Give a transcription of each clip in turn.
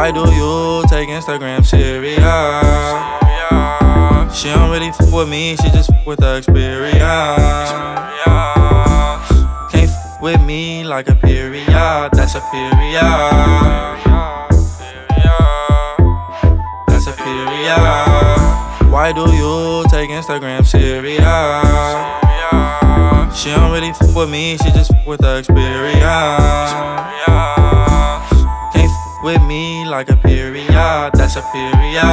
Why do you take Instagram serious? She don't really f with me, she just f with the experience. Can't f with me like a period, that's a period. That's a period. Why do you take Instagram serious? She don't really f with me, she just f with the experience. Can't f with me like a period, that's a period.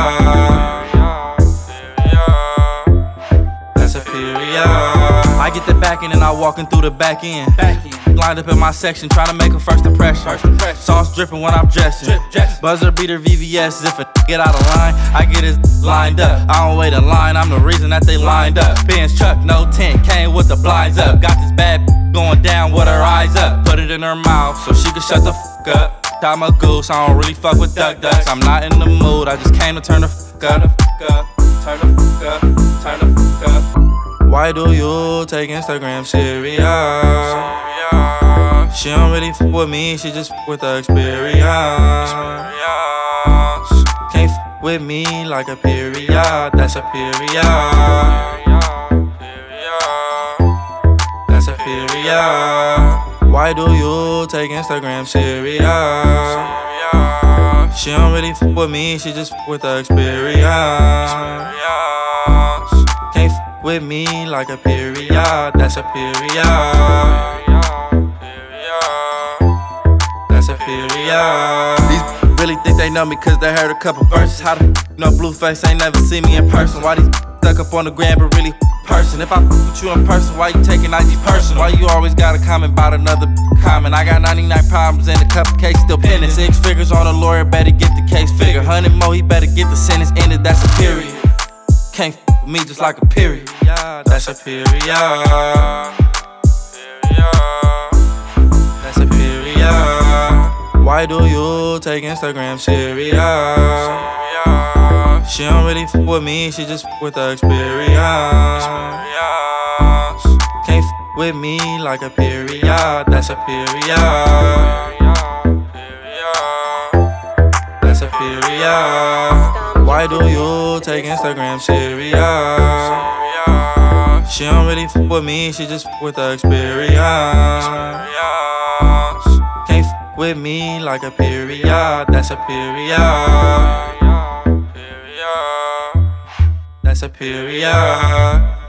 That's a period. I get the back end and I walking through the back end. Lined up in my section, trying to make a first impression. Sauce dripping when I'm dressing. Buzzer beater VVS, if a get out of line, I get his lined up. I don't wait in line, I'm the reason that they lined up. Benz truck, no tent, came with the blinds up. Got this bad going down with her eyes up. Put it in her mouth so she can shut the f up. I'm a goose, I don't really fuck with ducks. I'm not in the mood, I just came to turn the f up. Turn the f up, turn the f up. Why do you take Instagram serious? She don't really f with me, she just f with the experience. Can't f with me like a period, that's a period. That's a period. Why do you take Instagram serious? She don't really f with me, she just f with the experience. Can't f with me like a period, that's a period. That's a period. These really think they know me cause they heard a couple verses. How the f no Blueface ain't never seen me in person? Why these stuck up on the gram but really person? If I with you in person, why you taking IG personal? Why you always gotta comment about another comment? I got 99 problems and a couple cases still pending. 6 figures on a lawyer, better get the case figure. 100 more, he better get the sentence ended, that's a period. Can't f with me just like a period, that's a period. That's a period. Why do you take Instagram serious? She don't really f with me, she just f with the experience. Can't f with me like a period, that's a period. That's a period. Why do you take Instagram serious? She don't really f with me, she just f with the experience. Can't f with me like a period, that's a period. That's a period.